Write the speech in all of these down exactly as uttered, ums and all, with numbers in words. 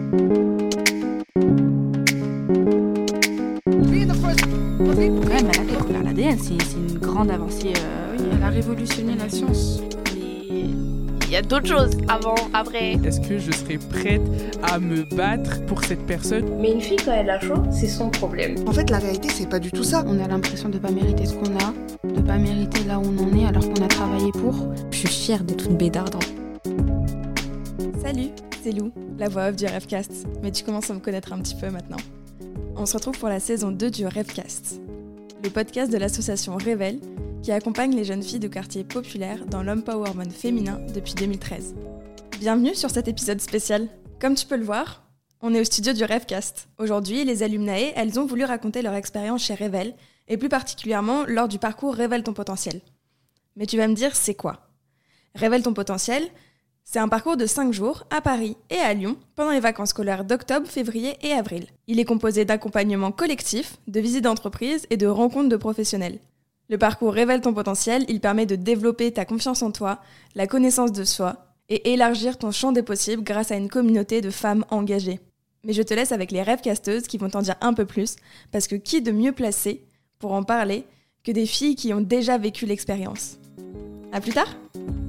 Ouais, mais la découvert l'A D N, c'est, c'est une grande avancée. Euh... Oui, elle a révolutionné la science. Mais il y a d'autres choses avant, après. Est-ce que je serais prête à me battre pour cette personne ? Mais une fille, quand elle a chaud, c'est son problème. En fait, la réalité, c'est pas du tout ça. On a l'impression de pas mériter ce qu'on a, de pas mériter là où on en est alors qu'on a travaillé pour. Je suis fière d'être une bédarde. Salut, c'est Lou, la voix off du Rêvecast. Mais tu commences à me connaître un petit peu maintenant. On se retrouve pour la saison deux du Rêvecast, le podcast de l'association Révèle qui accompagne les jeunes filles de quartiers populaires dans l'empowerment féminin depuis deux mille treize. Bienvenue sur cet épisode spécial. Comme tu peux le voir, on est au studio du Rêvecast. Aujourd'hui, les alumnae, elles ont voulu raconter leur expérience chez Révèle, et plus particulièrement lors du parcours Révèle ton potentiel. Mais tu vas me dire, c'est quoi ? Révèle ton potentiel, c'est un parcours de cinq jours à Paris et à Lyon pendant les vacances scolaires d'octobre, février et avril. Il est composé d'accompagnements collectifs, de visites d'entreprise et de rencontres de professionnels. Le parcours Révèle ton potentiel, il permet de développer ta confiance en toi, la connaissance de soi et élargir ton champ des possibles grâce à une communauté de femmes engagées. Mais je te laisse avec les rêvecasteuses qui vont t'en dire un peu plus, parce que qui de mieux placé pour en parler que des filles qui ont déjà vécu l'expérience. À plus tard!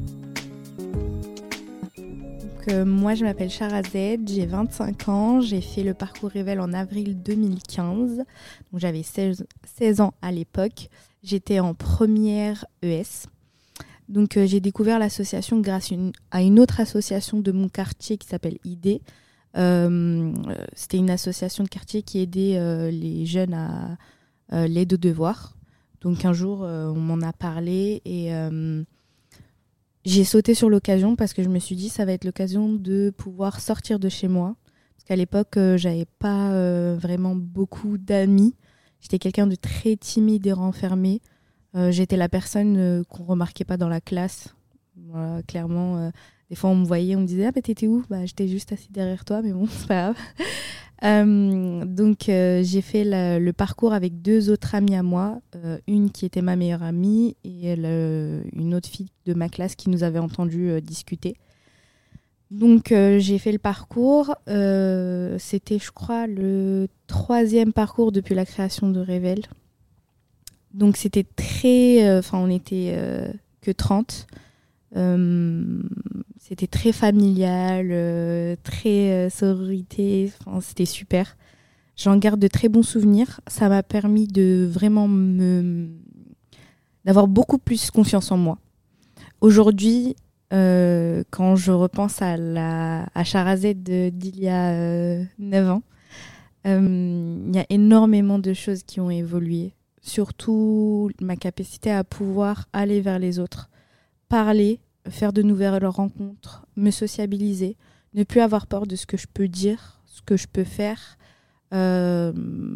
Euh, moi, je m'appelle Charazed, j'ai vingt-cinq ans, j'ai fait le parcours Révèle en avril deux mille quinze, donc j'avais seize, seize ans à l'époque, j'étais en première E S. Donc euh, j'ai découvert l'association grâce une, à une autre association de mon quartier qui s'appelle I D. Euh, c'était une association de quartier qui aidait euh, les jeunes à euh, l'aide aux devoirs. Donc un jour, euh, on m'en a parlé et... Euh, J'ai sauté sur l'occasion parce que je me suis dit ça va être l'occasion de pouvoir sortir de chez moi. Parce qu'à l'époque, euh, j'avais pas euh, vraiment beaucoup d'amis. J'étais quelqu'un de très timide et renfermé. Euh, j'étais la personne euh, qu'on remarquait pas dans la classe. Voilà, clairement, euh, des fois on me voyait, on me disait « Ah bah t'étais où ?» Bah j'étais juste assis derrière toi, mais bon, c'est pas grave. Euh, donc euh, j'ai fait la, le parcours avec deux autres amies à moi, euh, une qui était ma meilleure amie et le, une autre fille de ma classe qui nous avait entendu euh, discuter. Donc euh, j'ai fait le parcours, euh, c'était je crois le troisième parcours depuis la création de Révèle. Donc c'était très, enfin euh, on était euh, que trente. Euh, c'était très familial, euh, très euh, sororité, enfin, c'était super. J'en garde de très bons souvenirs. Ça m'a permis de vraiment me... d'avoir beaucoup plus confiance en moi. Aujourd'hui, euh, quand je repense à, la... à Charazed d'il y a euh, neuf ans, euh, il y a énormément de choses qui ont évolué. Surtout ma capacité à pouvoir aller vers les autres. Parler, faire de nouvelles rencontres, me sociabiliser, ne plus avoir peur de ce que je peux dire, ce que je peux faire, euh,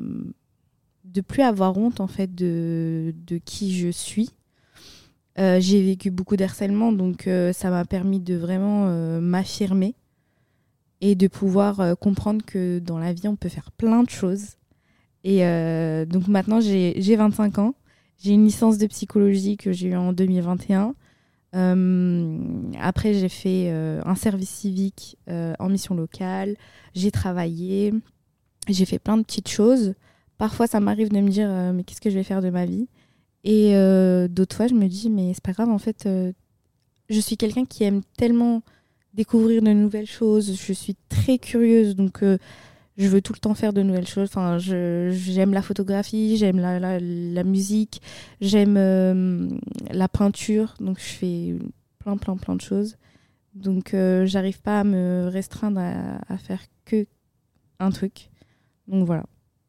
de plus avoir honte en fait de, de qui je suis. Euh, j'ai vécu beaucoup d'harcèlement, donc euh, ça m'a permis de vraiment euh, m'affirmer et de pouvoir euh, comprendre que dans la vie on peut faire plein de choses. Et euh, donc maintenant j'ai, j'ai vingt-cinq ans, j'ai une licence de psychologie que j'ai eue en deux mille vingt et un. Euh, après j'ai fait euh, un service civique euh, en mission locale, j'ai travaillé, j'ai fait plein de petites choses. Parfois ça m'arrive de me dire euh, mais qu'est-ce que je vais faire de ma vie, et euh, d'autres fois je me dis mais c'est pas grave en fait, euh, je suis quelqu'un qui aime tellement découvrir de nouvelles choses, je suis très curieuse, donc euh, je veux tout le temps faire de nouvelles choses. Enfin, je, j'aime la photographie, j'aime la, la, la musique, j'aime euh, la peinture. Donc, je fais plein, plein, plein de choses. Donc, euh, j'arrive pas à me restreindre à, à faire que un truc. Donc, voilà.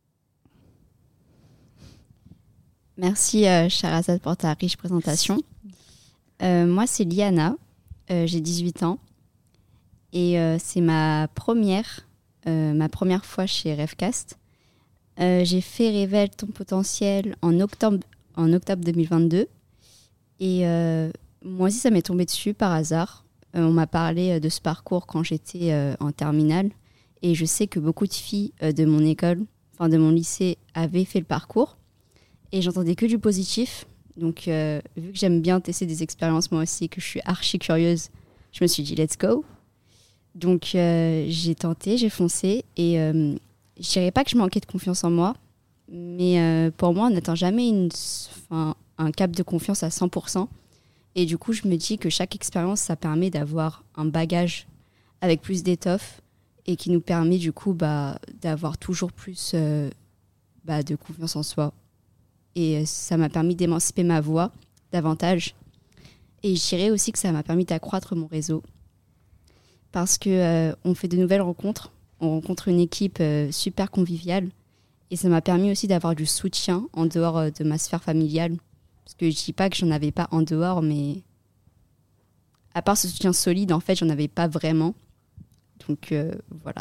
Merci, euh, Charazed, pour ta riche présentation. Euh, moi, c'est Liana. Euh, j'ai dix-huit ans. Et euh, c'est ma première... Euh, ma première fois chez Rêvecast. Euh, j'ai fait Révèle ton potentiel en octobre, en octobre deux mille vingt-deux. Et euh, moi aussi, ça m'est tombé dessus par hasard. Euh, on m'a parlé de ce parcours quand j'étais euh, en terminale. Et je sais que beaucoup de filles euh, de mon école, enfin de mon lycée, avaient fait le parcours. Et j'entendais que du positif. Donc, euh, vu que j'aime bien tester des expériences moi aussi, que je suis archi curieuse, je me suis dit « let's go ». Donc euh, j'ai tenté, j'ai foncé et euh, je dirais pas que je manquais de confiance en moi, mais euh, pour moi on n'atteint jamais une, enfin, un cap de confiance à cent pour cent. Et du coup je me dis que chaque expérience ça permet d'avoir un bagage avec plus d'étoffe et qui nous permet du coup bah, d'avoir toujours plus euh, bah, de confiance en soi. Et euh, ça m'a permis d'émanciper ma voix davantage. Et je dirais aussi que ça m'a permis d'accroître mon réseau. Parce qu'on euh, fait de nouvelles rencontres, on rencontre une équipe euh, super conviviale et ça m'a permis aussi d'avoir du soutien en dehors euh, de ma sphère familiale. Parce que je ne dis pas que j'en avais pas en dehors, mais à part ce soutien solide, en fait, j'en avais pas vraiment. Donc euh, voilà.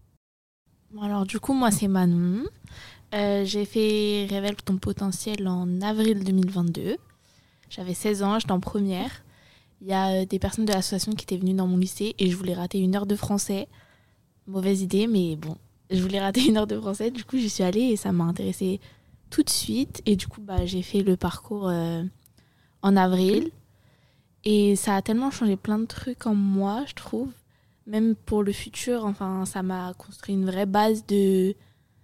Bon, alors du coup, moi c'est Manon. Euh, j'ai fait Révèle ton potentiel en avril deux mille vingt-deux. J'avais seize ans, j'étais en première. Il y a des personnes de l'association qui étaient venues dans mon lycée et je voulais rater une heure de français. Mauvaise idée, mais bon, je voulais rater une heure de français. Du coup, j'y suis allée et ça m'a intéressée tout de suite. Et du coup, bah, j'ai fait le parcours euh, en avril. Et ça a tellement changé plein de trucs en moi, je trouve. Même pour le futur, enfin, ça m'a construit une vraie base de,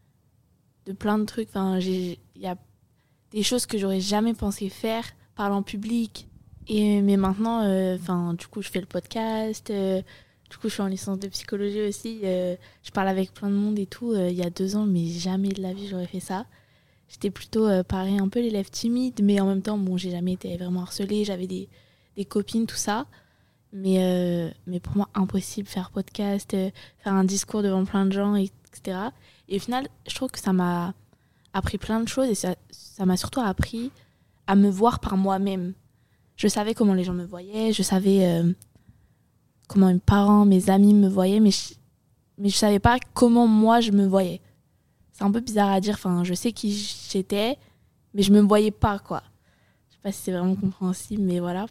de plein de trucs. Enfin, il y a des choses que j'aurais jamais pensé faire, parler en public. Et, mais maintenant, euh, du coup, je fais le podcast. Euh, du coup, je suis en licence de psychologie aussi. Euh, je parle avec plein de monde et tout. Euh, il y a deux ans, mais jamais de la vie, j'aurais fait ça. J'étais plutôt, euh, pareil, un peu l'élève timide. Mais en même temps, bon, j'ai jamais été vraiment harcelée. J'avais des, des copines, tout ça. Mais, euh, mais pour moi, impossible de faire podcast, euh, faire un discours devant plein de gens, et cetera. Et au final, je trouve que ça m'a appris plein de choses. Et ça, ça m'a surtout appris à me voir par moi-même. Je savais comment les gens me voyaient, je savais euh, comment mes parents, mes amis me voyaient, mais je, mais je savais pas comment moi je me voyais. C'est un peu bizarre à dire, enfin, je sais qui j'étais, mais je me voyais pas, quoi. Je sais pas si c'est vraiment compréhensible, mais voilà.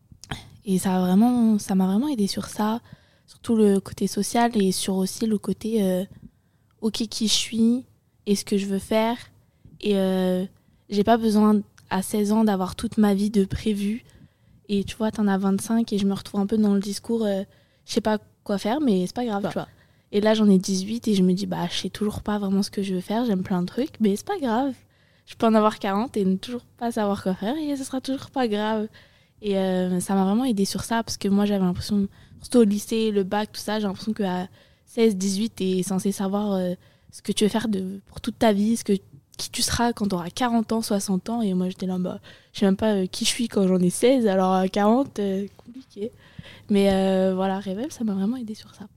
Et ça a vraiment, ça m'a vraiment aidé sur ça, surtout le côté social et sur aussi le côté euh, ok, qui je suis et ce que je veux faire. Et euh, j'ai pas besoin à seize ans d'avoir toute ma vie de prévu. Et tu vois, t'en as vingt-cinq et je me retrouve un peu dans le discours, euh, je sais pas quoi faire, mais c'est pas grave, tu vois. Et là, j'en ai dix-huit et je me dis, bah, je sais toujours pas vraiment ce que je veux faire, j'aime plein de trucs, mais c'est pas grave. Je peux en avoir quarante et ne toujours pas savoir quoi faire et ce sera toujours pas grave. Et euh, ça m'a vraiment aidé sur ça parce que moi, j'avais l'impression, surtout au lycée, le bac, tout ça, j'ai l'impression qu'à seize dix-huit, t'es censé savoir euh, ce que tu veux faire de, pour toute ta vie, ce que qui tu seras quand tu auras quarante ans, soixante ans. Et moi, j'étais là, bah, je sais même pas euh, qui je suis quand j'en ai seize, alors à quarante, euh, compliqué. Mais euh, voilà, Révèle, ça m'a vraiment aidé sur ça.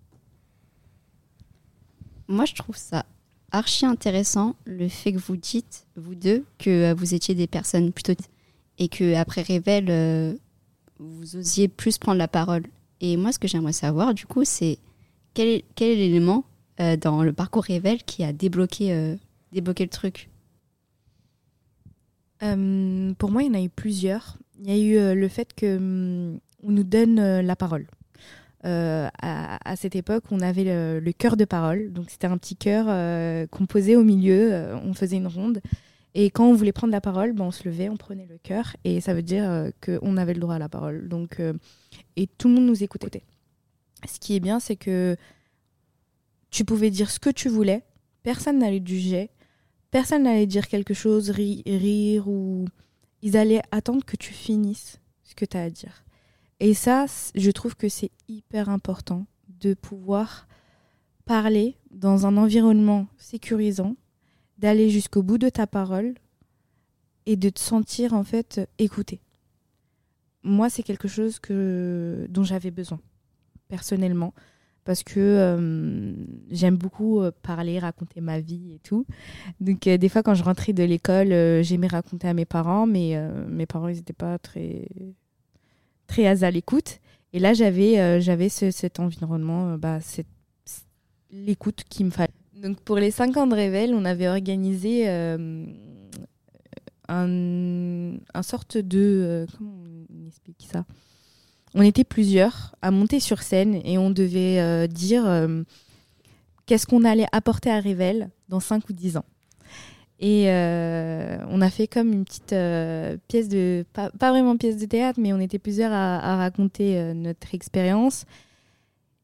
Moi, je trouve ça archi intéressant, le fait que vous dites, vous deux, que euh, vous étiez des personnes plutôt... et qu'après Révèle, euh, vous osiez plus prendre la parole. Et moi, ce que j'aimerais savoir, du coup, c'est quel est, quel est l'élément euh, dans le parcours Révèle qui a débloqué... Euh, débloquer le truc? euh, Pour moi, il y en a eu plusieurs. Il y a eu euh, le fait qu'on nous donne euh, la parole. Euh, à, à cette époque, on avait le, le cœur de parole. Donc, c'était un petit cœur euh, qu'on posait au milieu. Euh, on faisait une ronde. Et quand on voulait prendre la parole, ben, on se levait, on prenait le cœur. Et ça veut dire euh, qu'on avait le droit à la parole. Donc, euh, et tout le monde nous écoutait. Ce qui est bien, c'est que tu pouvais dire ce que tu voulais. Personne n'allait te juger. Personne n'allait dire quelque chose, ri- rire, ou ils allaient attendre que tu finisses ce que tu as à dire. Et ça, je trouve que c'est hyper important de pouvoir parler dans un environnement sécurisant, d'aller jusqu'au bout de ta parole et de te sentir en fait écouté. Moi, c'est quelque chose que, dont j'avais besoin, personnellement. Parce que euh, j'aime beaucoup euh, parler, raconter ma vie et tout. Donc euh, des fois, quand je rentrais de l'école, euh, j'aimais raconter à mes parents, mais euh, mes parents, ils n'étaient pas très, très à l'écoute. Et là, j'avais, euh, j'avais ce, cet environnement, euh, bah, cette, l'écoute qu'il me fallait. Donc pour les cinq ans de Révèle, on avait organisé euh, un, un sorte de... Euh, comment on explique ça ? On était plusieurs à monter sur scène et on devait euh, dire euh, qu'est-ce qu'on allait apporter à Révèle dans cinq ou dix ans. Et euh, on a fait comme une petite euh, pièce de... Pas, pas vraiment pièce de théâtre, mais on était plusieurs à, à raconter euh, notre expérience.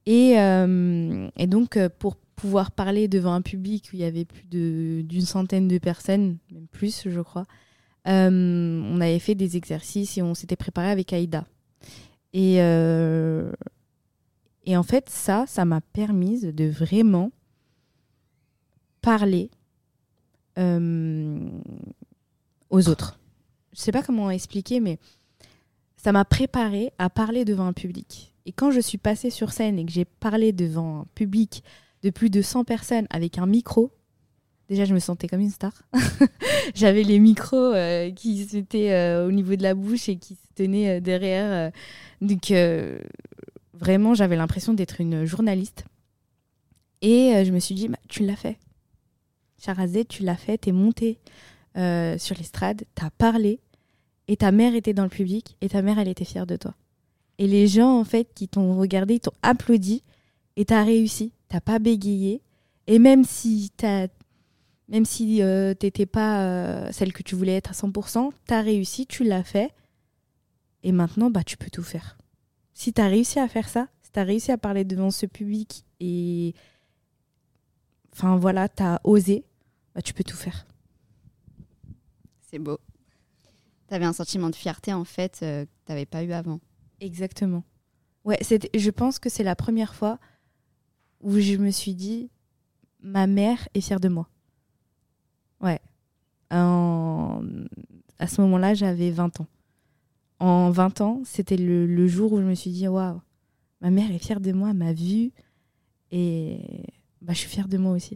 Et, euh, et donc, pour pouvoir parler devant un public où il y avait plus de, d'une centaine de personnes, même plus, je crois, euh, on avait fait des exercices et on s'était préparé avec Aïda. Et, euh, et en fait, ça, ça m'a permis de vraiment parler euh, aux autres. Je ne sais pas comment expliquer, mais ça m'a préparée à parler devant un public. Et quand je suis passée sur scène et que j'ai parlé devant un public de plus de cent personnes avec un micro, déjà je me sentais comme une star. J'avais les micros euh, qui se mettaient euh, au niveau de la bouche et qui se tenaient euh, derrière. Euh, donc euh, vraiment, j'avais l'impression d'être une journaliste. Et euh, je me suis dit, bah, tu l'as fait. Sharazed, tu l'as fait, t'es montée euh, sur l'estrade, t'as parlé, et ta mère était dans le public, et ta mère, elle était fière de toi. Et les gens, en fait, qui t'ont regardé, ils t'ont applaudi, et t'as réussi, t'as pas bégayé. Et même si t'as, même si euh, t'étais pas euh, celle que tu voulais être à cent pour cent, t'as réussi, tu l'as fait, et maintenant, bah, tu peux tout faire. Si t'as réussi à faire ça, si t'as réussi à parler devant ce public, et enfin voilà, t'as osé, bah, tu peux tout faire. C'est beau. T'avais un sentiment de fierté, en fait, euh, que t'avais pas eu avant. Exactement. Ouais, c'est, je pense que c'est la première fois où je me suis dit, ma mère est fière de moi. Ouais. En... À ce moment-là, j'avais vingt ans. En vingt ans, c'était le, le jour où je me suis dit, waouh, ma mère est fière de moi, elle m'a vue, et bah, je suis fière de moi aussi.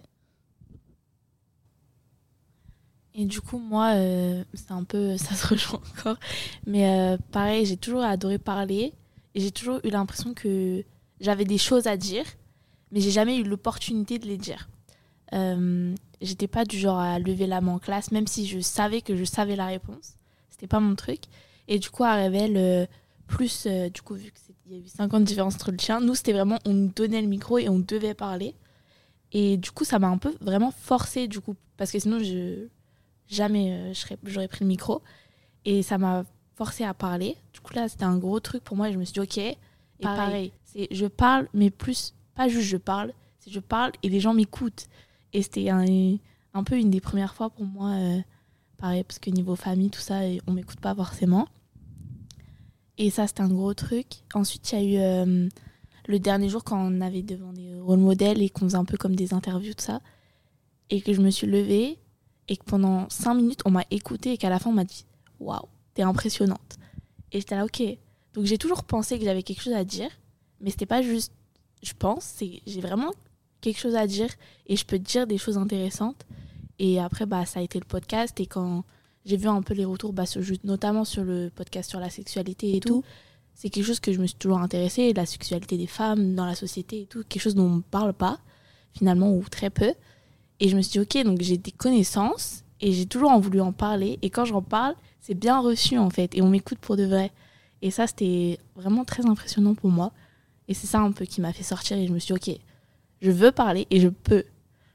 Et du coup, moi, euh, c'est un peu, ça se rejoint encore, mais euh, pareil, j'ai toujours adoré parler, et j'ai toujours eu l'impression que j'avais des choses à dire, mais j'ai jamais eu l'opportunité de les dire. Euh, j'étais pas du genre à lever la main en classe, même si je savais que je savais la réponse. C'était pas mon truc. Et du coup, à Revel, euh, plus, euh, du coup, vu qu'il y a eu cinquante différences entre le tien, nous, c'était vraiment, on nous donnait le micro et on devait parler. Et du coup, ça m'a un peu vraiment forcée, du coup, parce que sinon, je, jamais euh, je serais, j'aurais pris le micro. Et ça m'a forcée à parler. Du coup, là, c'était un gros truc pour moi. Et je me suis dit, OK. Et pareil, pareil c'est, je parle, mais plus, pas juste je parle, c'est je parle et les gens m'écoutent. Et c'était un, un peu une des premières fois pour moi, euh, pareil, parce que niveau famille, tout ça, on ne m'écoute pas forcément. Et ça, c'était un gros truc. Ensuite, il y a eu euh, le dernier jour quand on avait devant des rôles modèles et qu'on faisait un peu comme des interviews, tout ça. Et que je me suis levée et que pendant cinq minutes, on m'a écoutée et qu'à la fin, on m'a dit « Waouh, t'es impressionnante ». Et j'étais là « Ok ». Donc, j'ai toujours pensé que j'avais quelque chose à dire, mais c'était pas juste « je pense », c'est j'ai vraiment quelque chose à dire et je peux te dire des choses intéressantes. Et après, bah, ça a été le podcast. Et quand j'ai vu un peu les retours, bah, sur, notamment sur le podcast sur la sexualité et tout, tout, c'est quelque chose que je me suis toujours intéressée, la sexualité des femmes dans la société et tout, quelque chose dont on ne parle pas, finalement, ou très peu. Et je me suis dit, ok, donc j'ai des connaissances et j'ai toujours en voulu en parler. Et quand j'en parle, c'est bien reçu, en fait, et on m'écoute pour de vrai. Et ça, c'était vraiment très impressionnant pour moi. Et c'est ça un peu qui m'a fait sortir. Et je me suis dit, ok, je veux parler et je peux.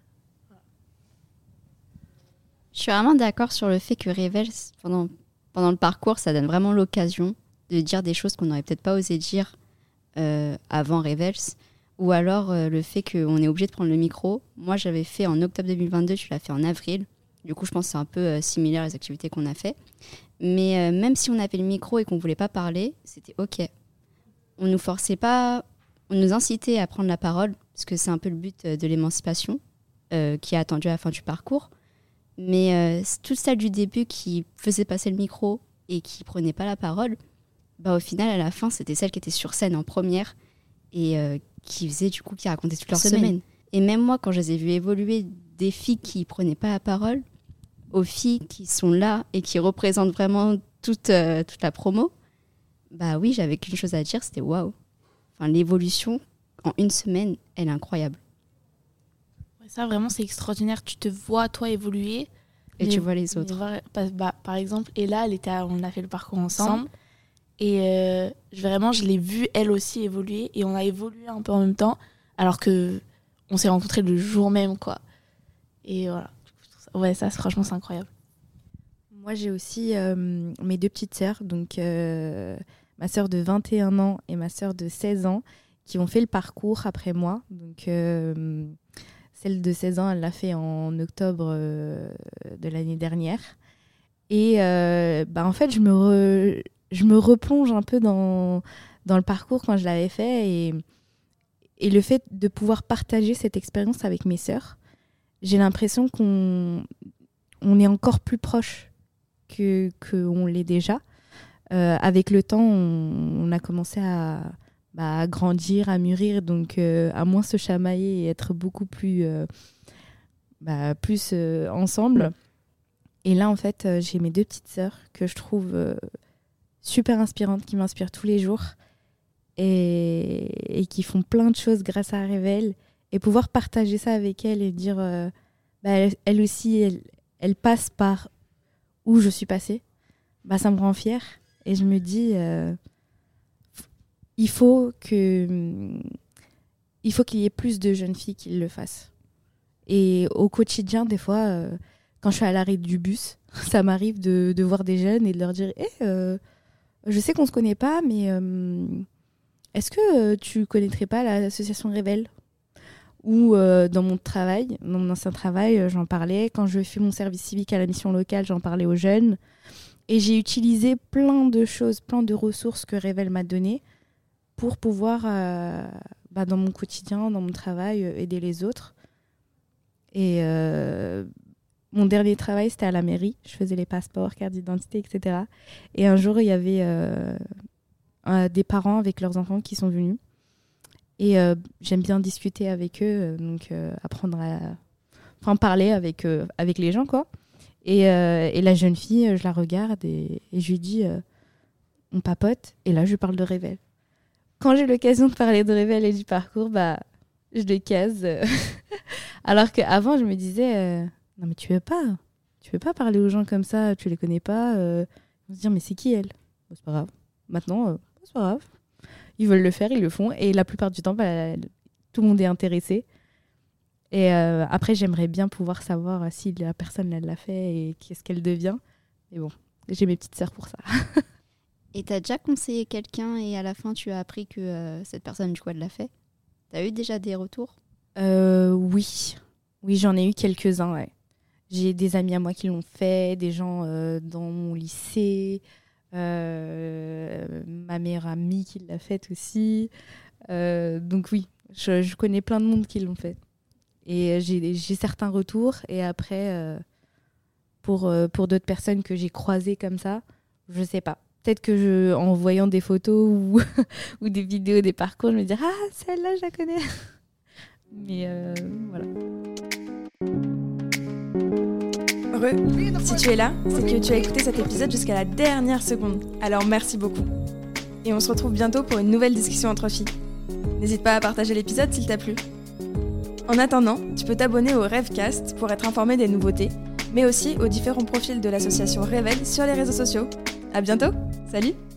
Je suis vraiment d'accord sur le fait que Revel, pendant, pendant le parcours, ça donne vraiment l'occasion de dire des choses qu'on n'aurait peut-être pas osé dire euh, avant Revels. Ou alors euh, le fait qu'on est obligé de prendre le micro. Moi, j'avais fait en octobre deux mille vingt-deux, tu l'as fait en avril. Du coup, je pense que c'est un peu euh, similaire les activités qu'on a fait. Mais euh, même si on avait le micro et qu'on ne voulait pas parler, c'était OK. On ne nous forçait pas, on nous incitait à prendre la parole, parce que c'est un peu le but de l'émancipation euh, qui est attendu à la fin du parcours. Mais euh, toute celle du début qui faisait passer le micro et qui prenait pas la parole, bah, au final, à la fin, c'était celle qui était sur scène en première et euh, qui faisait, du coup, qui racontait toute leur semaine. semaine. Et même moi, quand je les ai vues évoluer des filles qui prenaient pas la parole aux filles qui sont là et qui représentent vraiment toute, euh, toute la promo, bah oui, j'avais qu'une chose à dire, c'était waouh. Enfin, l'évolution, en une semaine, elle est incroyable. Ça, vraiment, c'est extraordinaire. Tu te vois, toi, évoluer. Et les, tu vois les autres. Les, bah, bah, par exemple, Ella, elle était à, on a fait le parcours ensemble. Et euh, vraiment, je l'ai vue, elle aussi, évoluer. Et on a évolué un peu en même temps. Alors qu'on s'est rencontrés le jour même, quoi. Et voilà. Ouais, ça, franchement, c'est incroyable. Moi, j'ai aussi euh, mes deux petites sœurs. Donc, euh, ma sœur de vingt et un ans et ma sœur de seize ans, qui ont fait le parcours après moi. Donc, euh, celle de seize ans, elle l'a fait en octobre euh, de l'année dernière. Et euh, bah, en fait, je me, re, je me replonge un peu dans, dans le parcours quand je l'avais fait. Et, et le fait de pouvoir partager cette expérience avec mes sœurs, j'ai l'impression qu'on on est encore plus proche que, qu'on l'est déjà. Euh, avec le temps, on, on a commencé à, bah, à grandir, à mûrir, donc euh, à moins se chamailler et être beaucoup plus, euh, bah, plus euh, ensemble. Et là, en fait, euh, j'ai mes deux petites sœurs que je trouve euh, super inspirantes, qui m'inspirent tous les jours et, et qui font plein de choses grâce à Révèle. Et pouvoir partager ça avec elles et dire, euh, bah, elle, elle aussi, elle, elle passe par où je suis passée, bah, ça me rend fière. Et je me dis, euh, il faut que, il faut qu'il y ait plus de jeunes filles qui le fassent. Et au quotidien, des fois, euh, quand je suis à l'arrêt du bus, ça m'arrive de, de voir des jeunes et de leur dire, hey, euh, je sais qu'on se connaît pas, mais euh, est-ce que euh, tu connaîtrais pas l'association Révèle ? Ou euh, dans mon travail, dans mon ancien travail, euh, j'en parlais. Quand je fais mon service civique à la mission locale, j'en parlais aux jeunes. Et j'ai utilisé plein de choses, plein de ressources que Révèle m'a données pour pouvoir, euh, bah, dans mon quotidien, dans mon travail, euh, aider les autres. Et euh, mon dernier travail, c'était à la mairie. Je faisais les passeports, cartes d'identité, et cetera. Et un jour, il y avait euh, euh, des parents avec leurs enfants qui sont venus. Et euh, j'aime bien discuter avec eux, donc euh, apprendre à enfin, parler avec, euh, avec les gens, quoi. Et, euh, et la jeune fille, je la regarde et, et je lui dis, euh, on papote. Et là, je lui parle de Révèle. Quand j'ai l'occasion de parler de Révèle et du parcours, bah, je le case. Alors qu'avant, je me disais, euh, non mais tu veux pas, tu veux pas parler aux gens comme ça, tu les connais pas. Euh, ils vont se dire, mais c'est qui elle ? Bon, c'est pas grave. Maintenant, euh, c'est pas grave. Ils veulent le faire, ils le font. Et la plupart du temps, bah, tout le monde est intéressé. Et euh, après, j'aimerais bien pouvoir savoir si la personne elle l'a fait et qu'est-ce qu'elle devient. Mais bon, j'ai mes petites sœurs pour ça. Et t'as déjà conseillé quelqu'un et à la fin, tu as appris que euh, cette personne, du coup, elle l'a fait ? T'as eu déjà des retours ? euh, Oui. Oui, j'en ai eu quelques-uns, ouais. J'ai des amis à moi qui l'ont fait, des gens euh, dans mon lycée, euh, ma meilleure amie qui l'a faite aussi. Euh, donc oui, je, je connais plein de monde qui l'ont fait. Et j'ai, j'ai certains retours. Et après, euh, pour, euh, pour d'autres personnes que j'ai croisées comme ça, je sais pas. Peut-être que je, en voyant des photos ou, ou des vidéos des parcours, je me dis « Ah, celle-là, je la connais !» Mais euh, voilà. Re, si tu es là, c'est que tu as écouté cet épisode jusqu'à la dernière seconde. Alors merci beaucoup. Et on se retrouve bientôt pour une nouvelle discussion entre filles. N'hésite pas à partager l'épisode s'il t'a plu. En attendant, tu peux t'abonner au Rêvecast pour être informé des nouveautés, mais aussi aux différents profils de l'association Révèle sur les réseaux sociaux. À bientôt, salut!